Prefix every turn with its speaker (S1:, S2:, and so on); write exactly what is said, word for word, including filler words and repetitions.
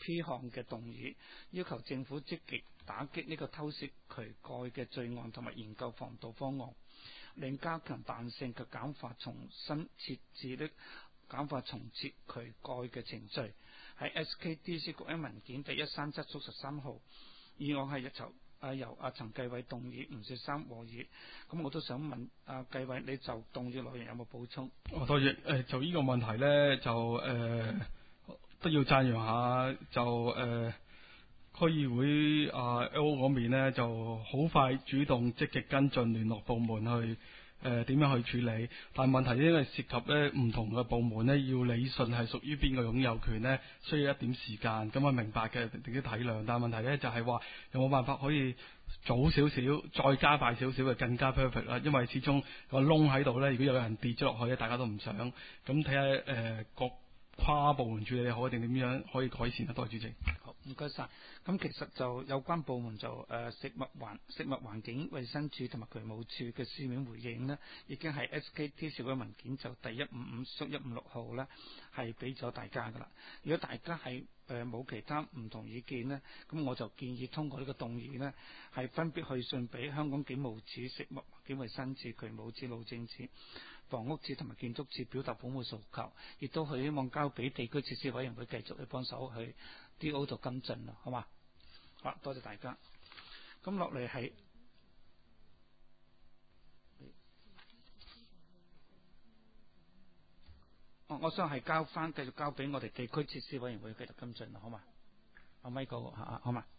S1: P 項嘅動議，要求政府積極打擊呢個偷竊渠蓋嘅罪案，同埋研究防盜方案，令加強彈性嘅簡化重新設置的簡化重設渠蓋嘅程序。喺 S K D C 局文件第一三七屬十三號，議案係日籌啊由阿陳繼偉動議，吳雪三和議。咁我都想問阿繼偉，你就動議內容有冇補充？
S2: 哦，多謝。誒，就呢個問題咧，就誒、呃、都要讚揚下，就誒、呃、區議會啊 L 嗰邊咧，就好快主動積極跟進聯絡部門去誒點、呃、樣去處理。但問題因為涉及咧唔同嘅部門咧，要理順係屬於邊個擁有權咧，需要一點時間。咁我明白嘅，亦都體諒。但問題咧就係、是、話有冇辦法可以早少少，再加快少少嘅更加 perfect 啦。因為始終個窿喺度咧，如果有人跌咗落去咧，大家都唔想。咁睇下誒各跨部門處理好定點樣可以改善啊？多謝主席。
S1: 好，唔該晒。咁其實就有關部門就誒、呃、食物環食物環境衛生署同埋渠務署嘅書面回應呢，已經係 S K T 小嘅文件就第一五五縮一五六號呢係俾咗大家噶啦。如果大家係誒冇其他唔同意見呢，咁我就建議通過呢個動議呢，係分別去信俾香港警務處、食物環境衛生署、渠務署、路政署、房屋署同埋建築署表達本會訴求，亦都係希望交俾地區設施委員會繼續去幫手去 D O 度跟進啦，好嘛？好，多謝大家。咁落嚟係，哦，我想係交翻，繼續交俾我哋地區設施委員會繼續跟進啦，好嘛？阿 Michael 嚇，好嘛？